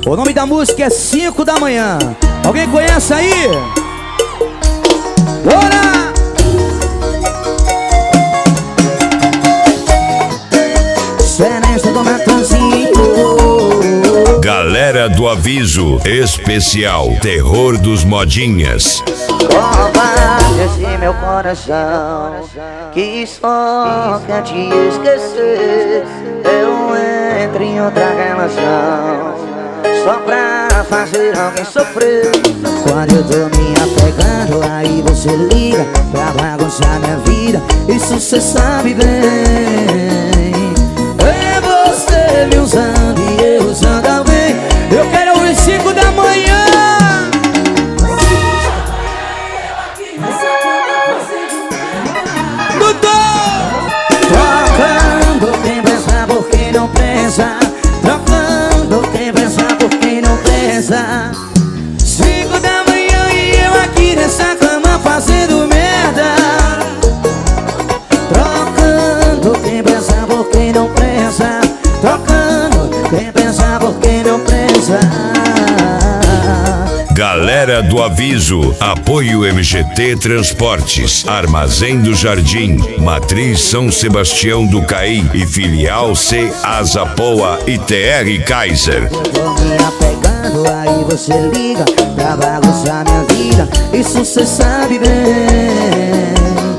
O nome da música é 5 da manhã. Alguém conhece aí? Bora! Excelência do Matanzinho. Galera do Aviso Especial Terror dos Modinhas. Covarde meu coração, que só quer te esquecer. Eu entro em outra relação, só pra fazer alguém sofrer. Quando eu tô me apegando, aí você liga pra bagunçar minha vida. Isso cê sabe bem. É você me usando e eu usando alguém. Eu quero ouvir 5 da manhã. Trocando quem pensa por quem não pensa. Trocando quem pensa por quem não pensa. 5 da manhã e eu aqui nessa cama fazendo merda. Trocando quem pensa por quem não pensa. Trocando quem pensa por quem não pensa. Galera do Aviso, apoio MGT Transportes, Armazém do Jardim, Matriz São Sebastião do Caí e Filial C Asa Poa e TR Kaiser. Eu tô me apegando, aí você liga pra bagunçar minha vida. Isso cê sabe bem.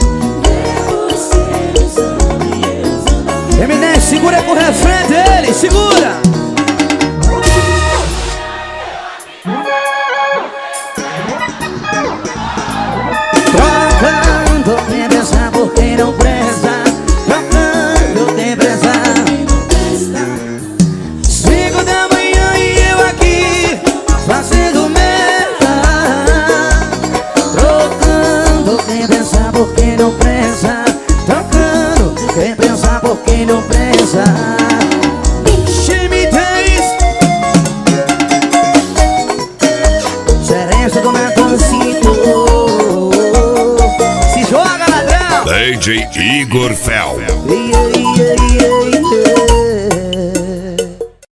Eminem, segura com o refrão dele, segura! Trocando quem pensa por quem não presta. Trocando quem pensa. 5 da manhã e eu aqui fazendo merda. Trocando quem pensa por quem não pensa. Trocando quem pensa por quem não pensa. Chime 10. Excelência do Matanzinho. Se joga, ladrão. DJ Igor Fel. Yeah, yeah, yeah, yeah.